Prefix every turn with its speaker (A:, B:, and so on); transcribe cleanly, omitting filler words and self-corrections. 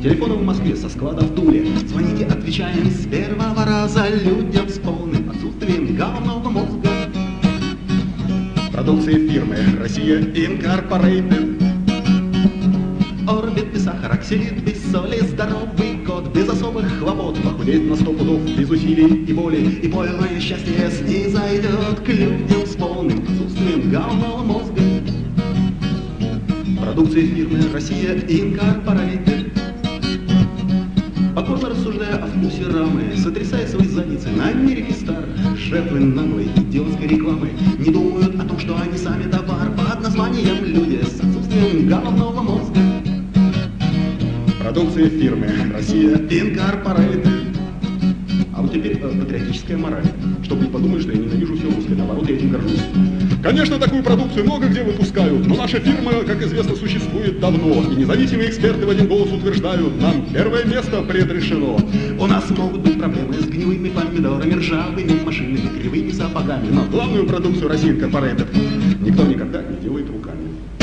A: Телефоны в Москве со склада в Туле. Звоните, отвечаем с первого раза людям с полным отсутствием головного мозга. Продукция фирмы «Россия Инкорпорейтед». Орбит без сахара, оксид без соли, здоровый кот, без особых хлопот. Похудеть на 100 пудов, без усилий и боли, и полное счастье снизойдет к людям с полным отсутствием головного мозга. Продукция фирмы «Россия Инкорпорейтед». Покорно рассуждая о вкусе рамы, сотрясая свои задницы на Америке Стар, жертвы наглой идиотской рекламы не думают о том, что они сами товар под названием «Люди с отсутствием головного мозга». Продукция фирмы «Россия Инкорпорейтед». А вот теперь патриотическая мораль. Чтобы не подумали, что я ненавижу все русское, наоборот, я этим горжусь. Конечно, такую продукцию много где выпускают, но наша фирма, как известно, существует давно, и независимые эксперты в один голос утверждают, нам первое место предрешено. У нас могут быть проблемы с гнилыми помидорами, ржавыми машинами, кривыми сапогами, но главную продукцию России Инкорпорейтед никто никогда не делает руками.